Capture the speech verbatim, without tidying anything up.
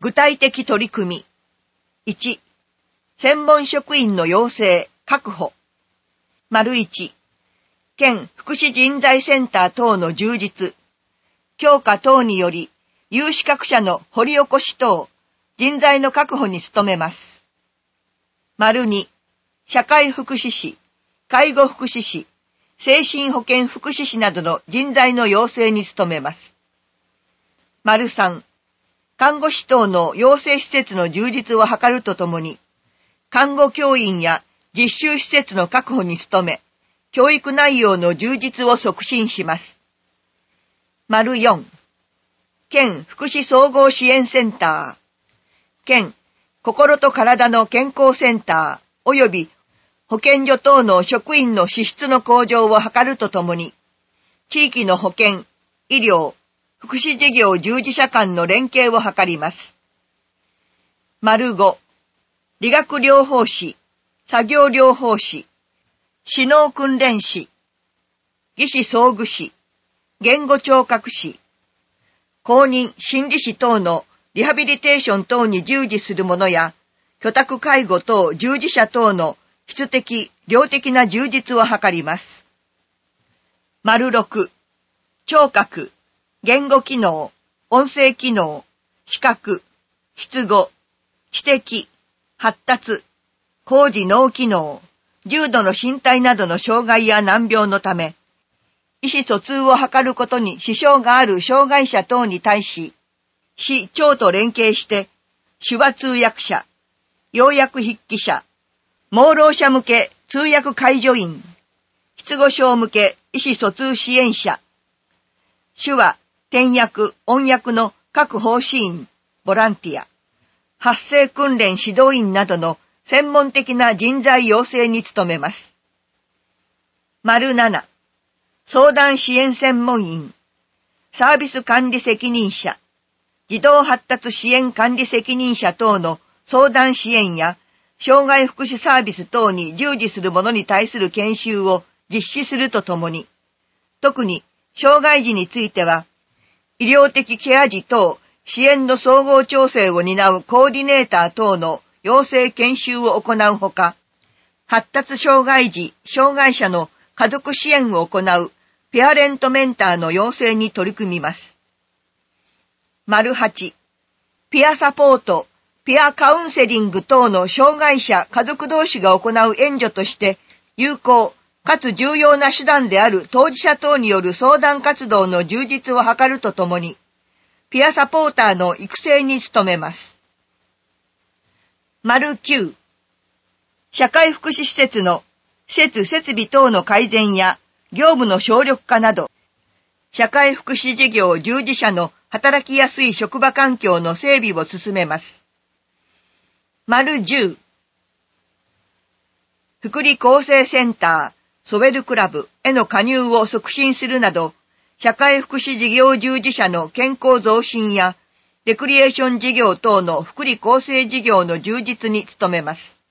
具体的取り組み。いち、専門職員の養成、確保。丸いち、県福祉人材センター等の充実、強化等により、有資格者の掘り起こし等、人材の確保に努めます。丸に、社会福祉士、介護福祉士、精神保健福祉士などの人材の養成に努めます。丸さん、看護師等の養成施設の充実を図るとともに、看護教員や実習施設の確保に努め、教育内容の充実を促進します。丸よん、県福祉総合支援センター、県心と体の健康センター及び保健所等の職員の資質の向上を図るとともに、地域の保健、医療、福祉事業従事者間の連携を図ります。丸ご、理学療法士、作業療法士、指導訓練士、技師装具士、言語聴覚士、公認心理士等のリハビリテーション等に従事する者や、居宅介護等従事者等の質的、量的な充実を図ります。丸ろく、聴覚、言語機能、音声機能、視覚、筆語、知的、発達、高次脳機能、重度の身体などの障害や難病のため、意思疎通を図ることに支障がある障害者等に対し、市町と連携して、手話通訳者、要約筆記者、盲ろう者向け通訳介助員、失語症向け意思疎通支援者、手話、転訳、音訳の各方針員、ボランティア、発声訓練指導員などの専門的な人材養成に努めます。丸なな、相談支援専門員、サービス管理責任者、児童発達支援管理責任者等の相談支援や障害福祉サービス等に従事する者に対する研修を実施するとともに、特に障害児については、医療的ケア児等支援の総合調整を担うコーディネーター等の養成研修を行うほか、発達障害児、障害者の家族支援を行うペアレントメンターの養成に取り組みます。丸はち、ピアサポート、ピアカウンセリング等の障害者家族同士が行う援助として有効かつ重要な手段である当事者等による相談活動の充実を図るとともに、ピアサポーターの育成に努めます。丸きゅう、社会福祉施設の施設設備等の改善や業務の省力化など、社会福祉事業従事者の働きやすい職場環境の整備を進めます。丸じゅう、福利厚生センター、ソウェルクラブへの加入を促進するなど、社会福祉事業従事者の健康増進や、レクリエーション事業等の福利厚生事業の充実に努めます。